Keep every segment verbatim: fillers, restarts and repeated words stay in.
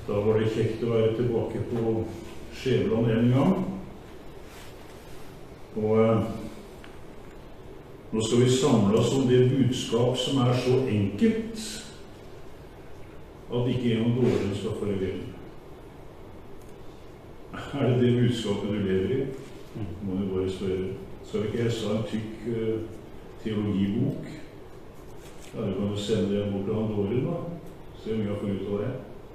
Da var det kjekt å være tilbake på Skjæveland en gang. Og eh, nå skal vi samle oss om det budskap som er så enkelt at ikke en av dårlige skal få regjere. Er det det budskapet du lever i? Må du bare spørre. Skal vi ikke hesse en tykk uh, teologibok? Ja, du kan jo sende det bort til han dårlig da. Se om jeg har funnet ut av det.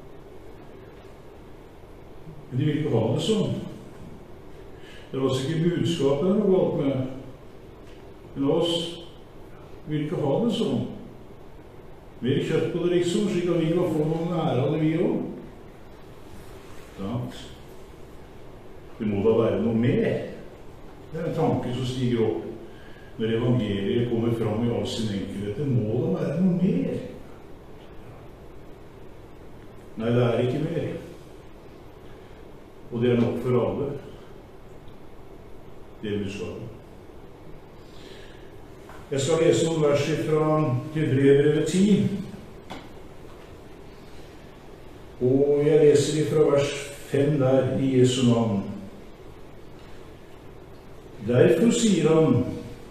Men de vil ikke ha det sånn. Det er altså ikke budskapet det er noe galt med. Men oss vil ikke ha det sånn. Mer kjøtt på det liksom, slik at vi kan få noen ære av det vi også. Sant? Det må da være noe mer. Det er en tanke som stiger opp når evangeliet kommer fram i all sin enkelhet. Det må da være noe mer. Nei, det er ikke mer. Og det er nok for alle. Det er budskapet. Jeg skal lese noen vers fra Hebreerbrevet ti. Og jeg leser fra vers fem der i Jesu navn. Derfor sier han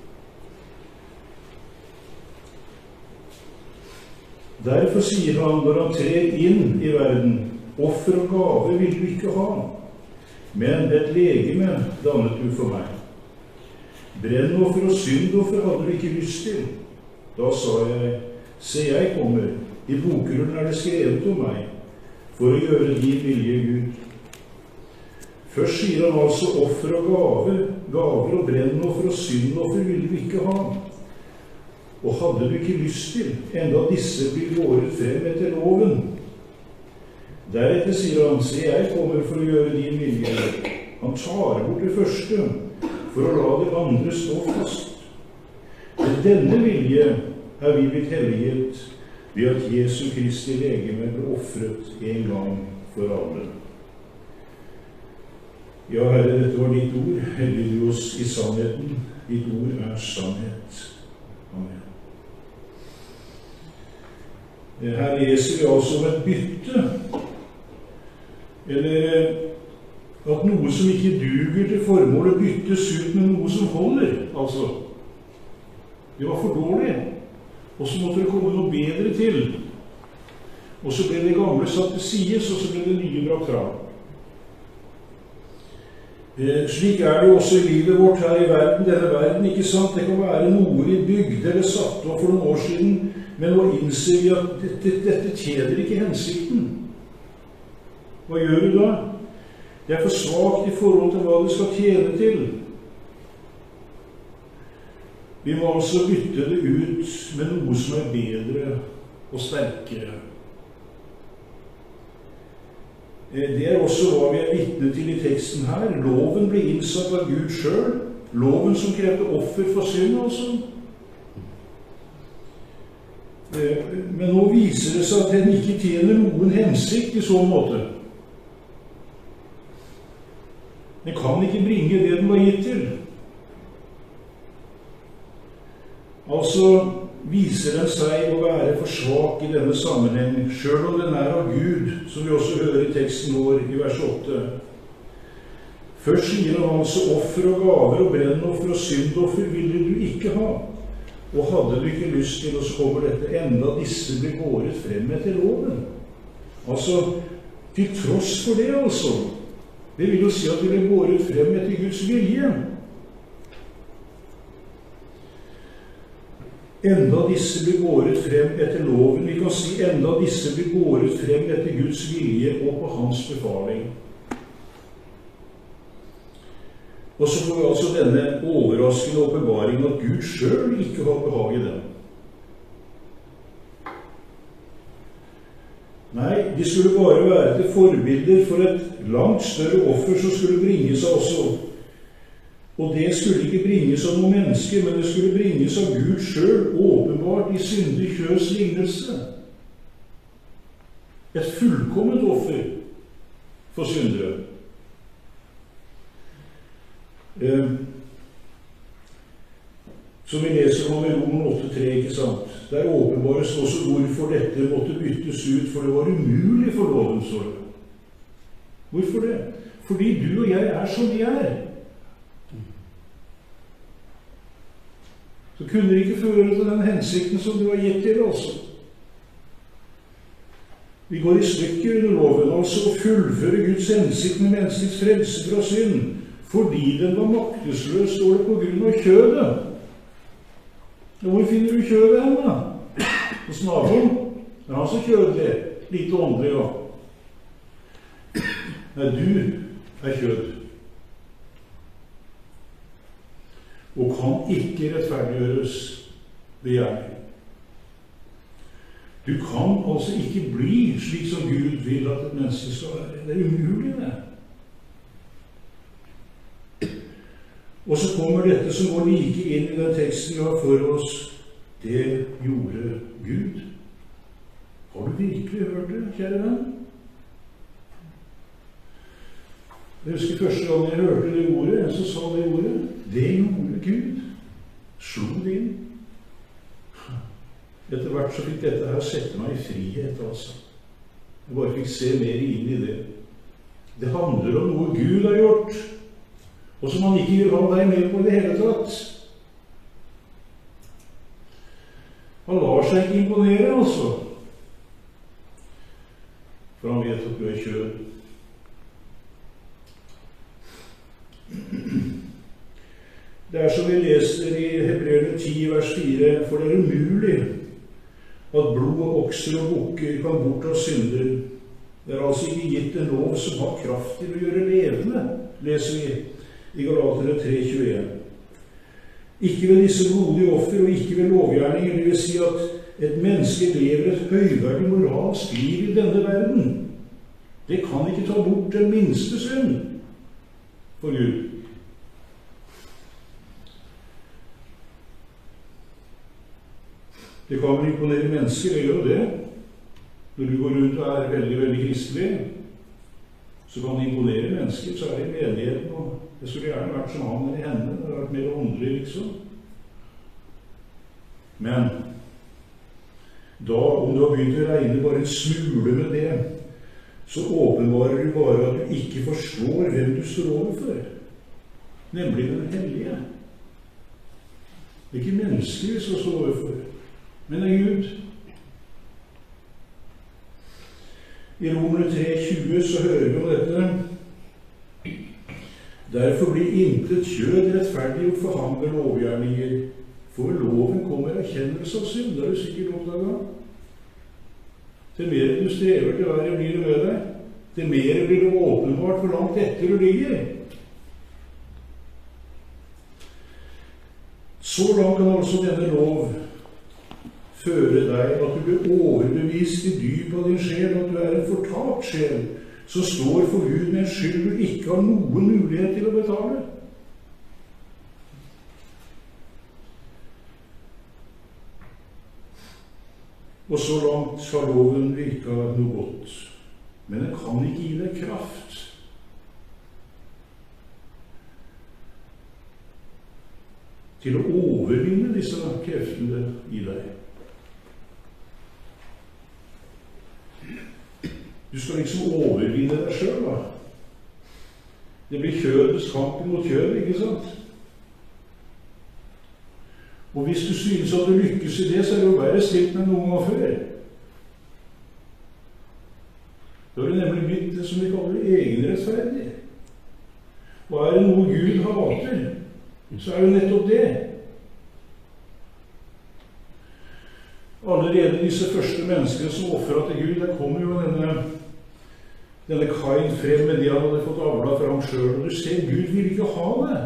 Derfor sier han når han trer inn i verden, offer og gave vil du ikke ha, men et legeme dannet du for meg. Brennoffer og syndoffer hadde du ikke lyst til. Da sa jeg, se jeg kommer, i bokrullen er det skrevet om meg, for å gjøre din vilje, Gud. Først sier han altså offer og gave, gaver og brennoffer og syndoffer ville du ikke ha. Og hadde du ikke lyst til, enda disse blir båret frem etter loven. Deretter sier han, se jeg kommer for å gjøre din vilje. Han tar bort det første, for å la det andre stå fast. Til denne vilje er vi blitt helliget ved at Jesu Kristi legeme ble offret en gang for alle. Ja, Herre, dette var ditt ord. Hellig du oss i sannheten. Ditt ord er sannhet. Amen. Her leser vi altså om et bytte, eller at noe som ikke duger til formålet byttes ut med noe som holder, altså. Det var for dårlig, og så måtte det komme noe bedre til. Og så ble det gamle satt til sides, og så ble det nye brakt fram. Eh, slik er det også i livet vårt her i verden, denne verden, ikke sant? Det kan være noe vi bygde eller satte opp for noen år siden, men nå innser vi at dette, dette tjener ikke hensikten. Hva gjør du da? Det er for svagt i forhold til hva det skal tjene til. Vi må altså bytte det ut med noe som er bedre og sterkere. Det er også hva vi er vitne til i teksten her. Loven ble innsatt av Gud selv. Loven som krevde offer for synd, altså. Men nå viser det seg at den ikke tjener noen hensikt i sånn måte. Den kan ikke bringe det den var gitt til. Altså viser den seg å være for svak i denne sammenheng, selv om den er av Gud, som vi også hører i teksten vår i vers åtte. Først sier han altså offer og gaver og brennoffer og syndoffer ville du ikke ha. Og hadde du ikke lyst til, og så kommer dette, enda disse blir båret frem etter loven. Altså, til tross for det altså. Det vil jo si at de blir båret frem etter Guds vilje. Enda disse blir båret frem etter loven. Vi kan si enda disse blir båret frem etter Guds vilje og på hans befaling. Og så får vi altså denne overraskende åpenbaring at Gud selv ikke har behag i den. Nei, de skulle bare være til forbilder for et langt større offer som skulle bringes av også. Og det skulle ikke bringes av noen mennesker, men det skulle bringes av Gud selv, åpenbart i syndig kjøs lignelse. Et fullkomment offer for syndere. Eh, som vi leser om i Roman åtte tre, ikke sant? Der åpenbares også hvorfor dette måtte byttes ut, for det var umulig for loven, så det. Hvorfor det? Fordi du og jeg er som vi er. Så kunne det ikke føre til den hensikten som du har gitt til, altså. Vi går i stykker under loven, altså å fullføre Guds hensikt med menneskets frelse fra synd, fordi den var maktesløs, står det, på grunn av kjødet. Hvor finner du kjødet hen, da? Hos naboen? Det er han så kjødelig, lite åndelig, ja. Nei, du er kjød. Og kan ikke rettferdiggjøres ved gjerning. Du kan altså ikke bli slik som Gud vil at et menneske skal være. Det er umulig, det. Og så kommer dette som går like inn i den teksten vi har for oss. Det gjorde Gud. Har du virkelig hørt det, kjære venn? Jeg husker første gang jeg hørte det ordet, en som sa det ordet. Det gjorde Gud. Slo det inn. Etter hvert så fikk dette her sette meg i frihet, altså. Jeg bare fikk se mer inn i det. Det handler om noe Gud har gjort, og som han ikke vil ha deg med på i det hele tatt. Han lar seg ikke imponere, altså. For han vet at du er kjød. Det er som vi leser i Hebreerne ti, vers fire, for det er umulig at blod og okser og bukker kan bortta synder. Det er altså ikke gitt en lov som har kraft til å gjøre levende, leser vi i Galaterne tre tjueen. Ikke ved disse blodige offer og ikke ved lovgjerninger, det vil si at et menneske lever et høyverdig moralsk liv i denne verden. Det kan ikke ta bort den minste synd for Gud. Det kan vel imponere mennesker, det gjør det. Når du går rundt og er veldig, veldig kristelig, så kan det imponere mennesker, så er det i menigheten, og det skulle gjerne vært som han eller henne, det har vært mer åndelig, liksom. Men da, om du har begynt å regne bare en smule med det, så åpenbarer du bare at du ikke forstår hvem du står overfor, nemlig den hellige. Det er ikke mennesker vi skal stå overfor, men det er Gud. I Romerne tre tjue så hører vi om dette. Derfor blir intet kjød rettferdiggjort for ham ved lovgjerninger, for loven kommer erkjennelse av synd. Det har du sikkert oppdaget. Til mer du strever, til verre blir det med deg. Til mer blir det åpenbart hvor langt etter du ligger. Så langt kan altså denne lov føre deg at du blir overbevist i dypet av din sjel, at du er en fortapt sjel, som står for Gud med en skyld du ikke har noen mulighet til å betale. Og så langt har loven virket noe godt, men den kan ikke gi deg kraft. Til å overvinne disse kreftene i deg. Du skal liksom overvinne deg selv, da. Det blir kjødets kamp mot kjødet, ikke sant? Og hvis du synes at du lykkes i det, så er det jo verre stilt med noen gang før. Da er det nemlig blitt det som vi kaller egenrettferdig. Og er det noe Gud hater, så er det nettopp det. Allerede disse første menneskene som offret til Gud, der kommer jo denne, denne Kain frem med det han hadde fått avla fra ham selv. Og du ser, Gud vil ikke ha det.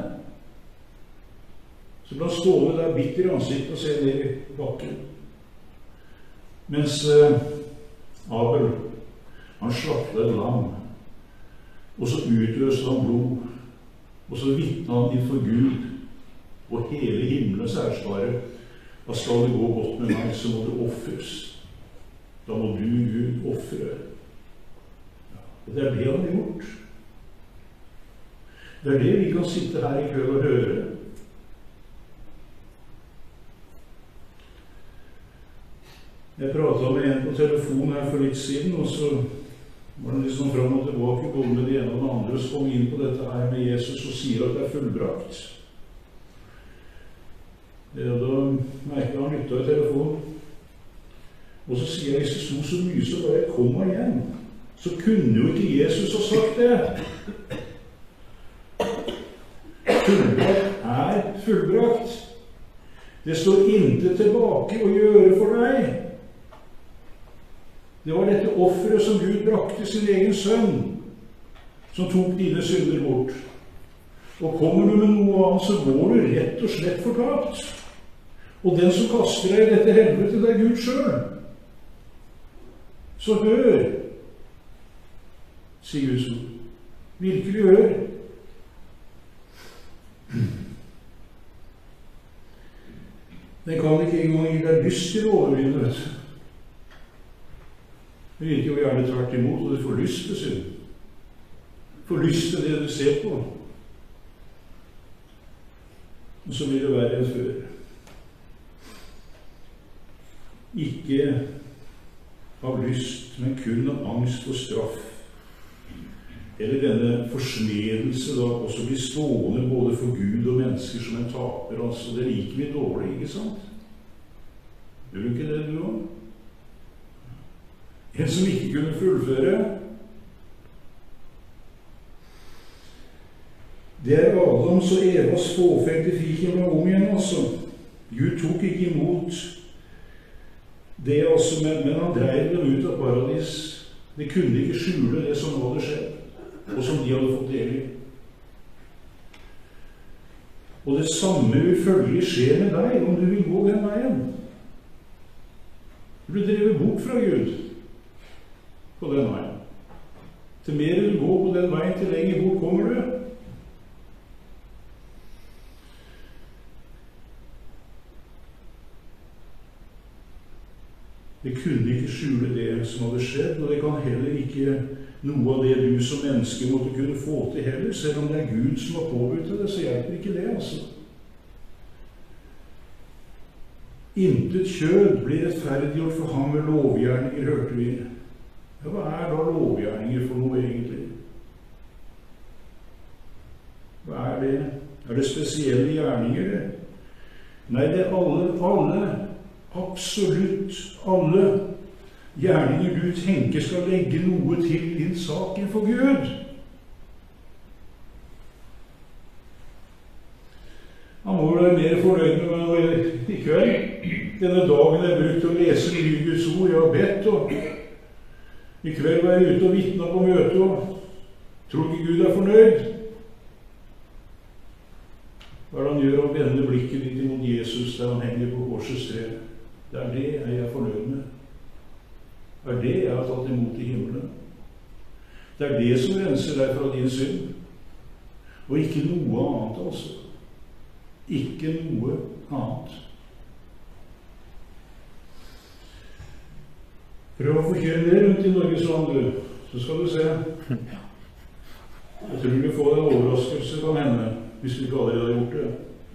Så ble han stående der bitter i ansiktet og se ned i bakken. Mens eh, Abel, han slaktet et lam, og så utløste han blod, og så vittnet han innfor Gud og hele himmelens ærskare. Da skal det gå godt med meg, så må det offres. Da må du, Gud, offre. Ja, og det er det han har gjort. Det er det vi kan sitte her i kveld og høre. Jeg pratet med en på telefon her for litt siden, og så Var det liksom fram og tilbake, både med det ene og det andre, så kom vi inn på dette her med Jesus og sier at det er fullbrakt. Ja, da merker han lytta i telefonen. Og så sier jeg, hvis det sto så mye, så bare kom meg hjem. Så kunne jo ikke Jesus ha sagt det. Fullbrakt er fullbrakt. Det står intet tilbake å gjøre for deg. Det var dette offeret som Gud brakte sin egen sønn, som tok dine synder bort. Og kommer du med noe annet, så går du rett og slett fortapt. Og den som kaster deg i dette helvete, det er Gud selv. Så hør, sier Guds ord. Virkelig hør. Den kan ikke engang gi deg lyst til å overvinne, vet du. Det virker jo gjerne tvert imot, og du får lyst til synd. Får lyst til det du ser på. Og så blir det verre enn før. Ikke av lyst, men kun av angst og straff. Eller denne forsmedelse da også blir stående både for Gud og mennesker som en taper. Altså, det liker vi dårlig, ikke sant? Gjør du ikke det, du også? En som ikke kunne fullføre. Det er Adams og Evas fåfelte fikene om igjen, altså. Gud tok ikke imot det, altså, men, men han drev dem ut av paradis. De kunne ikke skjule det som hadde skjedd, og som de hadde fått del i. Og det samme vil følgelig skje med deg, om du vil gå den veien. Du blir drevet bort fra Gud på den veien. Til mer du går på den veien, til lenger bort kommer du. Det kunne ikke skjule det som hadde skjedd, og det kan heller ikke noe av det du som menneske måtte kunne få til heller, selv om det er Gud som har påbudt det, så hjelper ikke det, altså. Intet kjød blir rettferdiggjort for ham med lovgjerninger, hørte vi. Ja, hva er da lovgjerninger for noe egentlig? Hva er det? Er det spesielle gjerninger, det? Nei, det er alle, alle, absolutt alle gjerninger du tenker skal legge noe til din sak innenfor Gud. Han må være mer fornøyd med meg i kveld. Denne dagen jeg brukt å lese i Guds ord, jeg har bedt, og i kveld var jeg ute og vittnet på møte, og tror ikke Gud er fornøyd. Hva er det han gjør? Han vender blikket ditt imot Jesus der han henger på korsets tre. Det er det jeg er fornøyd med. Det er det jeg har tatt imot i himmelen. Det er det som renser deg fra din synd. Og ikke noe annet, altså. Ikke noe annet. Prøv å forkjøre det rundt i Norges land, du. Så skal du se. Jeg tror du får en overraskelse kan hende, hvis du ikke allerede har gjort det.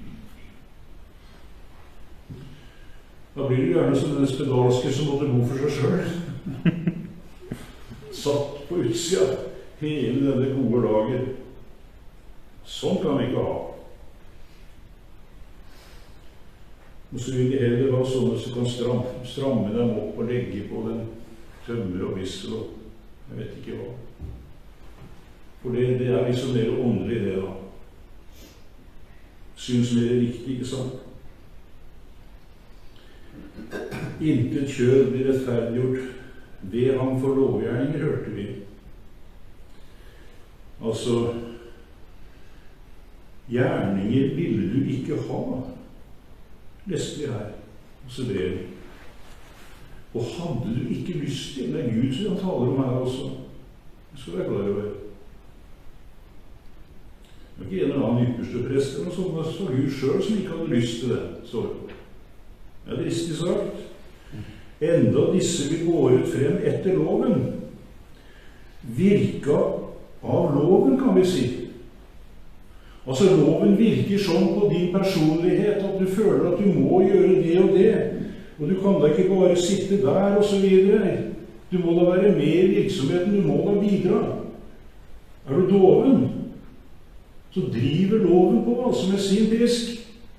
Da blir det gjerne som den spedalske som måtte bo for seg selv. Satt på utsida hele denne gode dagen. Sånn kan vi ikke ha. Og så vil de heller ha sånne som kan stramme, stramme dem opp og legge på den tømmer og vissel og jeg vet ikke hva. For det, det er liksom mer åndelig det da. Synes mer riktig, ikke sant? Intet kjød blir rettferdiggjort ved ham for lovgjerninger, hørte vi. Altså, gjerninger ville du ikke ha, leste vi her hos Hebreerne. Og hadde du ikke lyst til, det er Gud som han taler om her også, det skal være klar over. Det var ikke en eller annen ypperste prest eller noe sånt, det var Gud selv som ikke hadde lyst til det, så det. Det er dristig sagt. Enda disse vi går ut frem etter loven. Virka av loven, kan vi si. Altså, loven virker sånn på din personlighet at du føler at du må gjøre det og det. Og du kan da ikke bare sitte der og så videre. Du må da være med i virksomheten, du må da bidra. Er du doven, så driver loven på altså med sin pisk.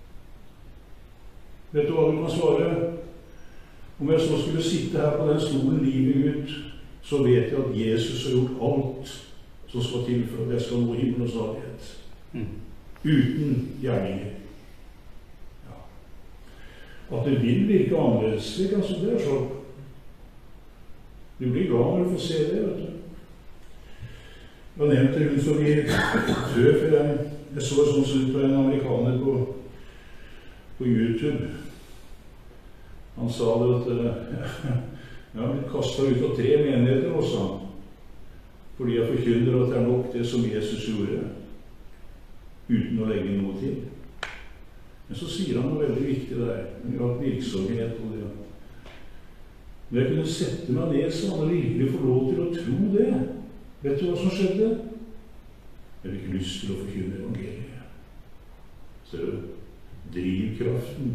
Vet du hva du kan svare? Om jeg så skulle sitte her på den stolen livet ut, så vet jeg at Jesus har gjort alt som skal til for at jeg skal nå himmel og salighet. Mm. Uten gjerninger. Ja. At det vil virke annerledes, det, altså, det er sånn. Du blir glad når du får se det, vet du. Jeg har nevnt det rundt forbi før, for jeg, jeg så sånn som ut på en amerikaner på, på YouTube. Han sa det at ja, jeg har blitt kastet ut av tre menigheter også, fordi jeg forkynner at det er nok det som Jesus gjorde, uten å legge noe til. Men så sier han noe veldig viktig der, men jeg har hatt virksomhet og det. Men jeg kunne sette meg ned så han virkelig får lov til å tro det. Vet du hva som skjedde? Jeg fikk lyst til å forkynne evangeliet. Ser du? Drivkraften.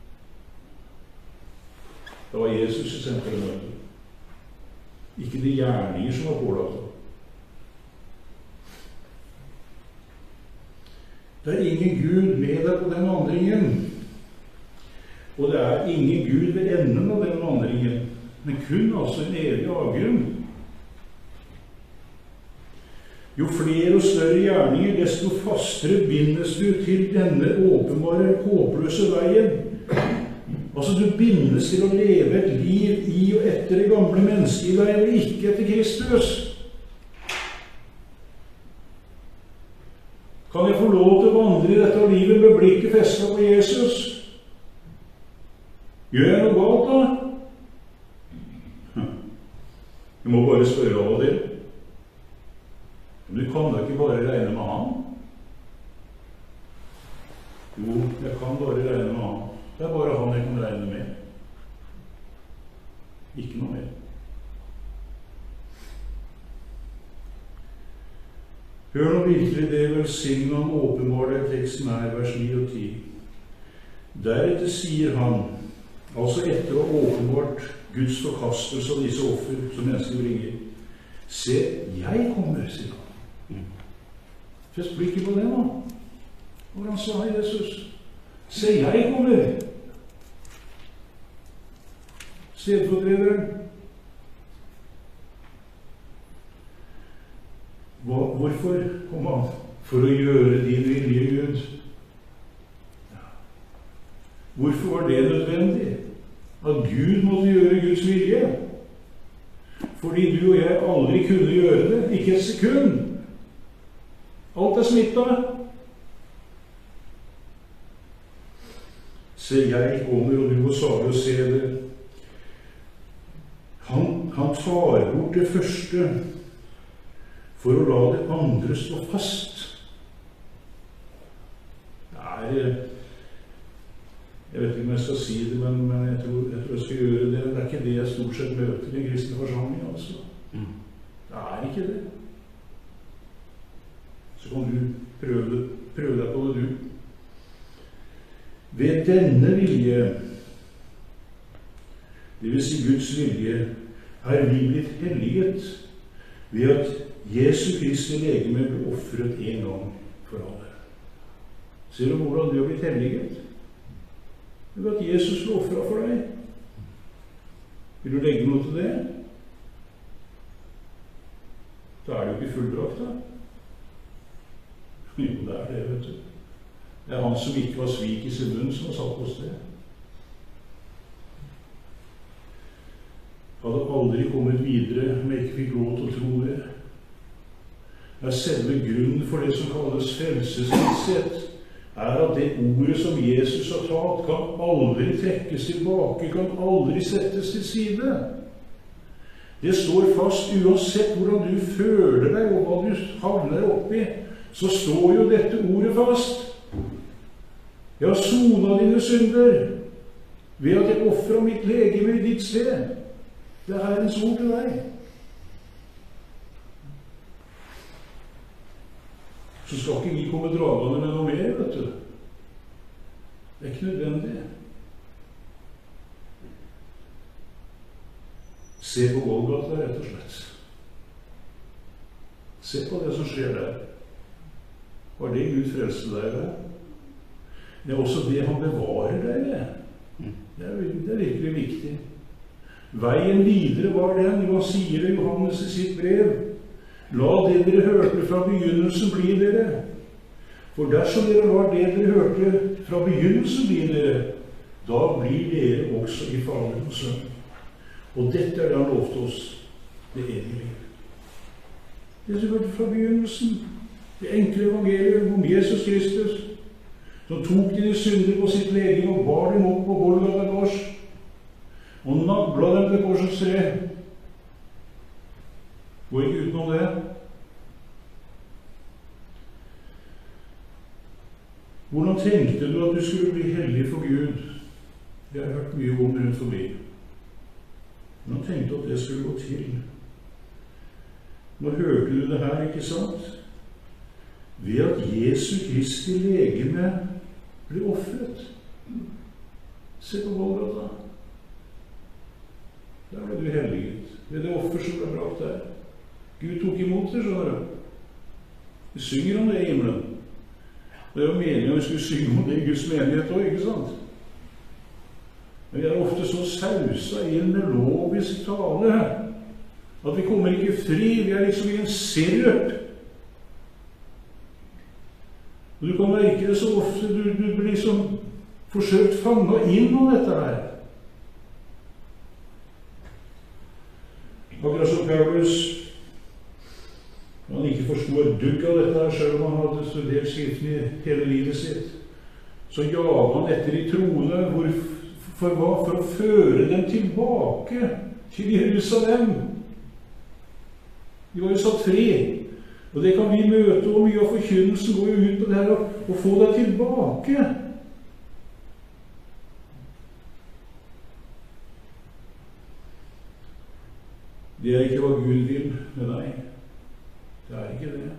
Det var Jesus i sentrummet. Ikke de gjerninger som var pålagt. Det er ingen Gud med deg på den vandringen. Og det er ingen Gud ved enden av den vandringen, men kun altså en evig avgrunn. Jo flere og større gjerninger, desto fastere bindes du til denne åpenbare, håpløse veien. Altså, du bindes til å leve et liv i og etter det gamle mennesket i deg, eller ikke etter Kristus. Kan jeg få lov til å vandre i dette livet med blikket festet på Jesus? Gjør jeg noe galt da? Jeg må bare spørre av og til. Men du kan da ikke bare regne med han? Jo, jeg kan bare regne med han. Det er bare han jeg kan regne med. Ikke noe mer. Hør nå virkelig det velsignet om åpenbare teksten her, vers ni og ti. Deretter sier han, altså etter å ha åpenbart Guds forkastelse av disse offer som mennesker bringer, se, jeg kommer, sier han. Fest blikket på det nå. Hvordan sa Jesus? Se, jeg kommer. Stedfortrederen. Hva, hvorfor kom han? For å gjøre din vilje, Gud. Hvorfor var det nødvendig? At Gud måtte gjøre Guds vilje? Fordi du og jeg aldri kunne gjøre det. Ikke et sekund. Alt er smittet. Se, jeg kommer, og du må svare og se det. Han, han tar bort det første for å la det andre stå fast. Det er, jeg vet ikke om jeg skal si det, men, men jeg, tror, jeg tror jeg skal gjøre det. Det er ikke det jeg stort sett møter i en kristen forsamling, altså. Mm. Det er ikke det. Så kan du prøve, prøve deg på det, du. Ved denne vilje, det vil si Guds vilje, er vi blitt helliget ved at Jesu Kristi legeme ble offret en gang for alle. Ser du hvordan du har blitt helliget? Ved at Jesus ble offret for deg. Vil du legge noe til det? Da er det jo ikke fullbrakt, da. Jo, det er det, vet du. Det er han som ikke var svik i sin munn, som har satt oss det. Hadde aldri kommet videre om jeg ikke fikk lov til å tro det. Det er selve grunnen for det som kalles frelsesvisshet, er at det ordet som Jesus har talt, kan aldri trekkes tilbake, kan aldri settes til side. Det står fast uansett hvordan du føler deg, og hva du havner oppi, så står jo dette ordet fast. Jeg har sonet dine synder ved at jeg offrer mitt legeme i ditt sted. Det er Herrens ord til deg. Så skal ikke vi komme dragende med noe mer, vet du. Det er ikke nødvendig. Se på Golgata, rett og slett. Se på det som skjer der. Var det Gud frelste deg ved? Det er også det han bevarer deg ved. Det er, det er virkelig viktig. Veien videre var den, hva sier det Johannes i sitt brev? La det dere hørte fra begynnelsen bli dere. For dersom dere var det dere hørte fra begynnelsen bli dere, da blir dere også i Fader og Sønn. Og dette er det han lovte oss, det evige liv. Det som hørte fra begynnelsen, det enkle evangeliet om Jesus Kristus, som tok dine synder på sitt legeme og bar dem opp på Golgata kors, og nagla dem til korsets tre. Gå ikke utenom det. Hvordan tenkte du at du skulle bli hellig for Gud? Jeg har hørt mye om rundt forbi. Hvordan tenkte du at det skulle gå til? Nå hørte du det her, ikke sant? Ved at Jesu Kristi legeme ble offret. Se på Golgata. Der ble du helliget. Ved det offer som ble brakt der. Gud tok imot det, skjønner du. Vi synger om det i himmelen. Det er jo meningen at vi skulle synge om det i Guds menighet også, ikke sant? Men vi er ofte så sausa inn med lovisk tale at vi kommer ikke fri. Vi er liksom i en sirup. Og du kan merke det så ofte. Du, du blir liksom forsøkt fanget inn av dette her. Akkurat som Paulus, han ikke forstod et dugg av dette her, selv om han hadde studert skriften i hele livet sitt, så jaget han etter de troende. Hvor, for hva? For å føre dem tilbake til Jerusalem. De var jo satt fri. Og det kan vi møte, og mye av forkynnelsen går jo ut på det her, og få deg tilbake. Det er ikke hva Gud vil med deg. Det er ikke det.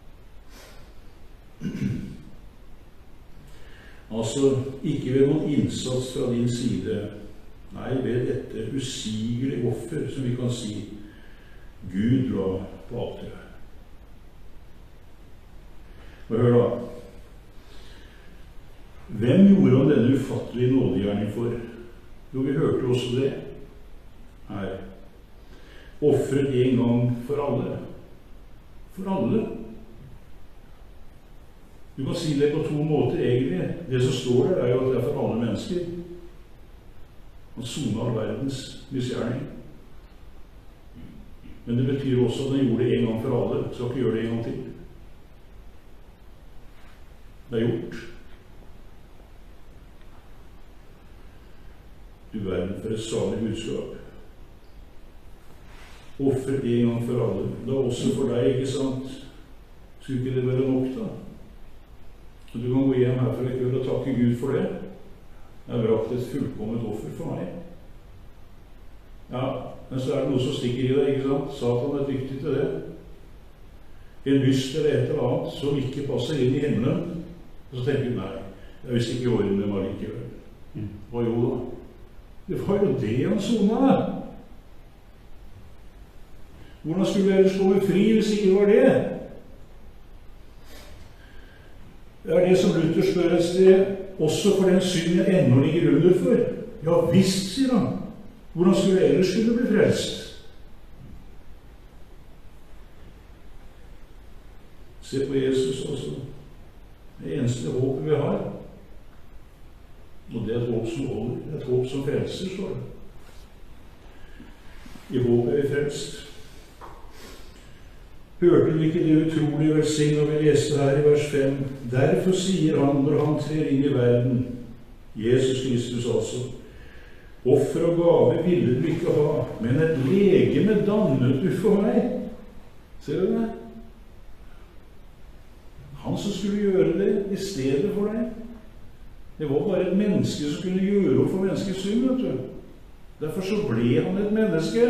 Altså, ikke ved noen innsats fra din side. Nei, ved dette usigelige offer, som vi kan si, Gud la på alteret. Og hør da. Hvem gjorde han denne ufattelige nådegjerning for? Jo, vi hørte også det her. Offret en gang for alle. For alle. Du kan si det på to måter egentlig. Det som står der er jo at det er for alle mennesker. Han sonet all verdens misgjerning. Men det betyr også at han gjorde det en gang for alle. Så skal ikke gjøre det en gang til. Det er gjort. Du verden for et salig budskap. Offer en gang for alle. Da også for deg, ikke sant? Skulle ikke det være nok da? Så du kan gå hjem herfra i kveld og takke Gud for det. Jeg har brakt et fullkomment offer for meg. Ja, men så er det noe som stikker i deg, ikke sant? Satan er dyktig til det. En lyst eller et eller annet som ikke passer inn i himmelen. Og så tenker du, nei, det er visst ikke i orden med meg likevel. Mm. Og jo da, det var jo det han sonet. Hvordan skulle vi ellers komme fri hvis ikke var det? Det er det som Luther spør et sted, også for den synd jeg ennå ligger under for. Ja visst, sier han. Hvordan skulle jeg ellers kunne bli frelst? Se på Jesus også. Det eneste håpet vi har. Og det er et håp som holder. Det er et håp som frelser, står det. I håpet er vi frelst. Hørte du ikke det utrolige velsign når vi leste her i vers fem? Derfor sier han når han trer inn i verden, Jesus Kristus altså, offer og gave ville du ikke ha, men et legeme dannet du for meg. Ser du det? Han som skulle gjøre det i stedet for deg. Det var bare et menneske som kunne gjøre opp for menneskets synd, vet du. Derfor så ble han et menneske.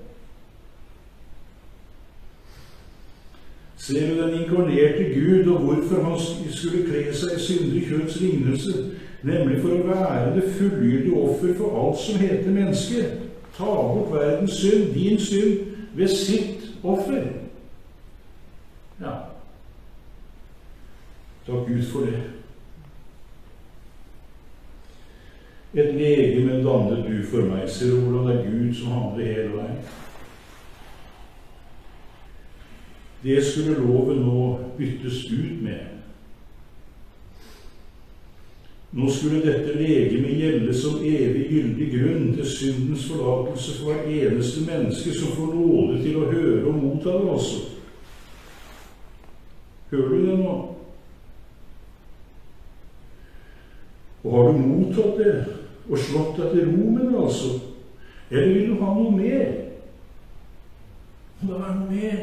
Ser du den inkarnerte Gud, og hvorfor han skulle kle seg i syndig kjøtts lignelse, nemlig for å være det fullgyldige offer for alt som heter menneske. ta bort verdens synd, din synd, ved sitt offer. Ja. Takk Gud for det. Et legeme dannet du for meg, ser du hvordan det er Gud som handler hele veien. Det skulle loven nå byttes ut med. Nå skulle dette legeme gjelde som evig gyldig grunn til syndens forlatelse for hver eneste menneske som får nåde til å høre og motta det også. Hører du det nå? Og har du mottatt det og slått deg til ro med det, altså? Eller vil du ha noe mer? Må det være noe mer?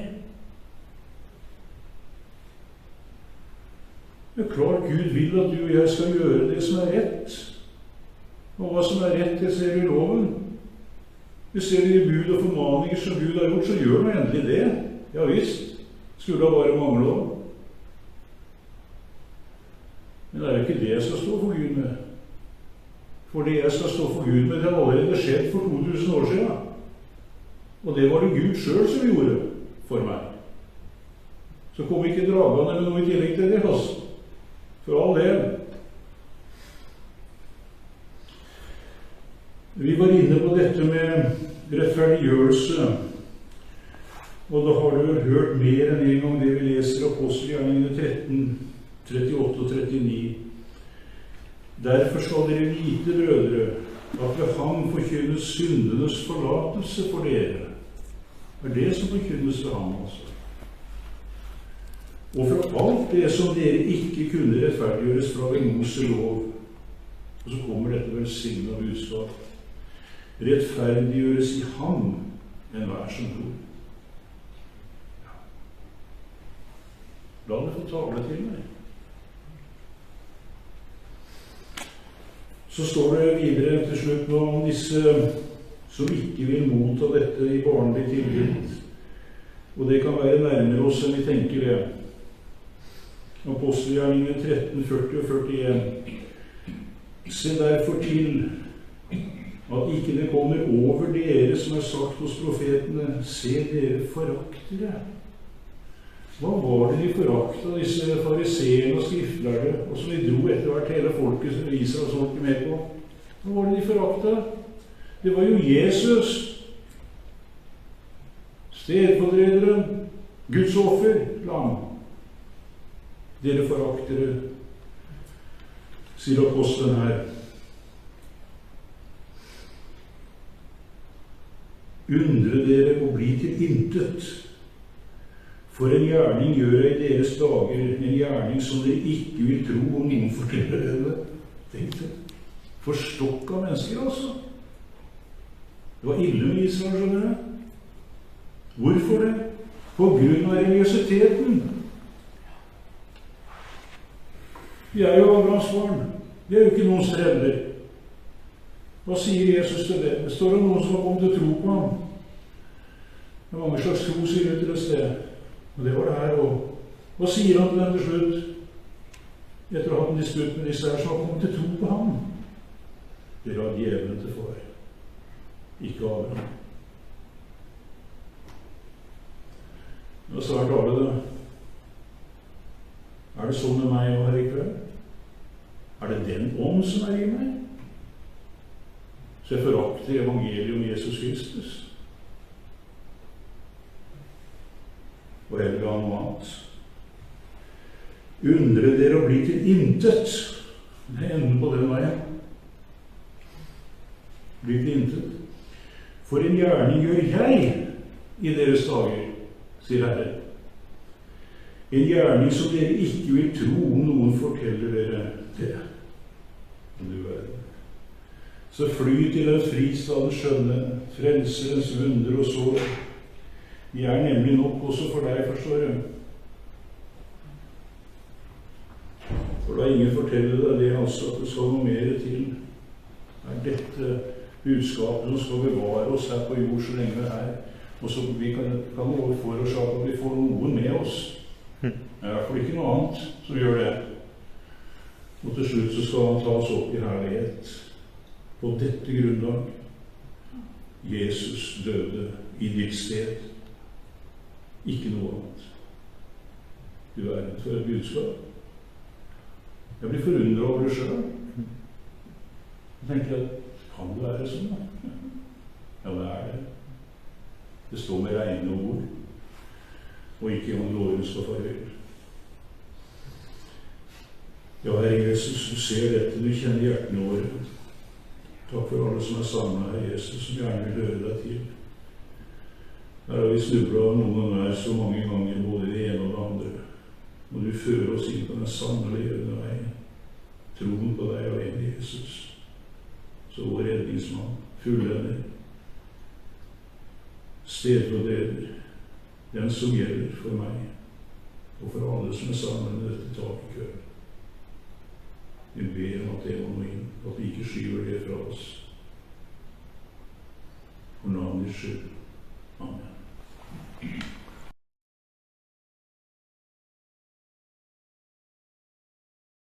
Det er klart Gud vil at du og jeg skal gjøre det som er rett. Og hva som er rett, det ser vi i loven. Vi ser det i bud og formaninger som Gud har gjort, så gjør nå endelig det. Ja visst, skulle det bare mangle om. Men det er jo ikke det jeg skal stå for Gud med. For det jeg skal stå for Gud med, det har allerede skjedd for to tusen år siden. Og det var det Gud selv som gjorde for meg. Så kom ikke dragene med noe i tillegg til det, altså. For all del. Vi var inne på dette med rettferdiggjørelse, og da har du hørt mer enn en gang det vi leser i Apostelgjerningene tretten, trettiåtte og trettini. Derfor skal dere vite, brødre, at ved ham forkynnes syndenes forlatelse for dere. Det er det som forkynnes ved ham, altså. Og for alt det som dere ikke kunne rettferdiggjøres fra ved Moses lov. Og så kommer dette velsignet budskap. Rettferdiggjøres i ham enhver som tror. Ja. La det få tale til meg. Så står det videre til slutt nå om disse som ikke vil motta dette i barnlig tillit. Og det kan være nærmere oss enn vi tenker det. Apostelgjerningene tretten, førti og førtien. Se derfor til at ikke det kommer over dere som er sagt hos profetene, se dere foraktere. Hva var det de forakta, disse fariseerne og skriftlærde, og som de dro etter hvert hele folket som viser oss folk med på? Hva var det de forakta? Det var jo Jesus, stedfortrederen, Guds offer, lam. Dere foraktere, sier apostelen her. Undre dere å bli til intet. For en gjerning gjør jeg i deres dager, en gjerning som dere ikke vil tro om noen forteller dere. Tenk det. Forstokka mennesker, altså. Det var ille med Israel, skjønner du. Hvorfor det? På grunn av religiøsiteten. Vi er jo Abrahams barn. Vi er jo ikke noen streller. Hva sier Jesus til det? Det står om noen som har kommet til å tro på ham. Det er mange slags tro, sier det til et sted. Og det var det her, og hva sier han til dem til slutt? Etter å ha hatt en disputt med disse her som har kommet til tro på ham. Dere har djevelen til far. Ikke Abraham. Nå svarte alle det. Er det sånn med meg og her i kveld? Er det den ånd som er i meg? Så jeg forakter evangeliet om Jesus Kristus. Og heller ha noe annet. Undre dere å bli til intet. Det er enden på den veien. Bli til intet. For en gjerning gjør jeg i deres dager, sier Herre. En gjerning som dere ikke vil tro om noen forteller dere det. Du verden. Så fly til den fristadens skjønne, frelserens vunder og sår. De er nemlig nok også for deg, forstår du. For da ingen forteller deg det, altså, at det skal noe mer til. Det er dette budskapet som skal bevare oss her på jord så lenge vi er her. Og så vi kan, kan forårsake at vi får noen med oss. Det er i hvert fall ikke noe annet som gjør det. Og til slutt så skal han ta oss opp i herlighet på dette grunnlag. Jesus døde i ditt sted. Ikke noe annet. Du verden for et budskap. Jeg blir forundret over det selv. Jeg tenker at, kan det være sånn? Ja, det er det. Det står med regne ord, og ikke om loven skal farvel. Ja, Herre Jesus, du ser dette, du kjenner hjertene våre. Takk for alle som er samlet her, Jesus, som gjerne vil høre deg til. Der har vi snublet av noen nær så mange ganger, både det ene og det andre. Og du fører oss inn på den sanne levende veien. Troen på deg alene, Jesus. Så vår redningsmann, fullender, stedfortreder, den som gjelder for meg, og for alle som er sammen med dette taket i køen. Vi ber om at det må nå inn, at vi ikke skyver det fra oss. For navnets skyld. Amen.